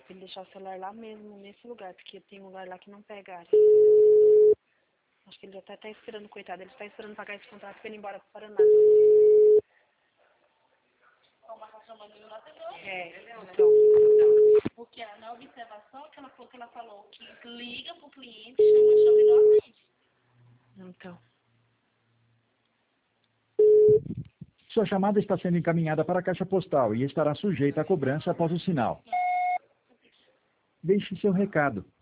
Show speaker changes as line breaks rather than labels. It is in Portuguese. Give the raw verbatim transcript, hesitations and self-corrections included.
pra ele deixar o celular lá mesmo, nesse lugar, porque tem um lugar lá que não pega área. Acho que ele já tá até esperando, coitado, ele tá esperando pagar esse contrato pra ele ir embora pro Paraná. É, então.
Porque na observação que ela falou, que ela falou que liga pro cliente, chama, chama e não atende.
Então.
Sua chamada está sendo encaminhada para a caixa postal e estará sujeita a cobrança após o sinal. Deixe seu recado.